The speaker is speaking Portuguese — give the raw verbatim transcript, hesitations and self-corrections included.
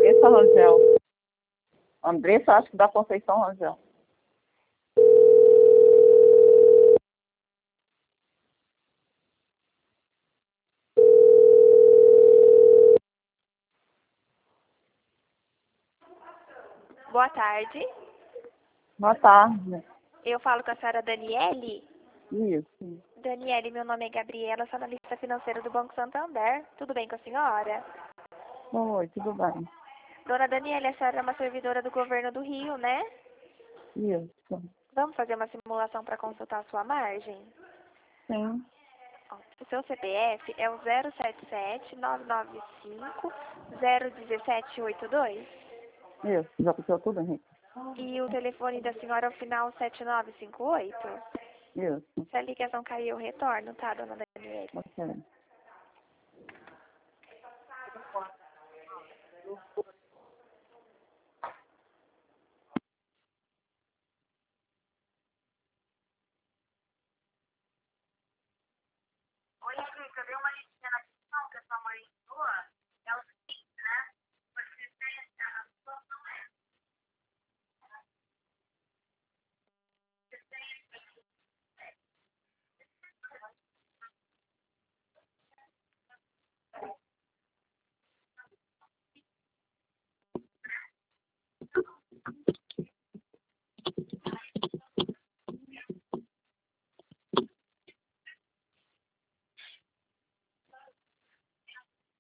Andressa Rangel. Andressa, acho que da Conceição Rangel. Boa tarde. Boa tarde. Eu falo com a senhora Daniele. Isso. Daniele, meu nome é Gabriela, sou analista financeira do Banco Santander. Tudo bem com a senhora? Oi, tudo bem? Dona Daniele, a senhora é uma servidora do governo do Rio, né? Isso. Vamos fazer uma simulação para consultar a sua margem? Sim. Ó, o seu C P F é o zero sete sete nove nove cinco zero um sete oito dois. Isso. Já puxou tudo, Henrique? E o telefone da senhora é o final sete nove cinco oito. Isso. Se a ligação cair, eu retorno, tá, dona Daniele? Ok. Oi, Henrique, eu dei uma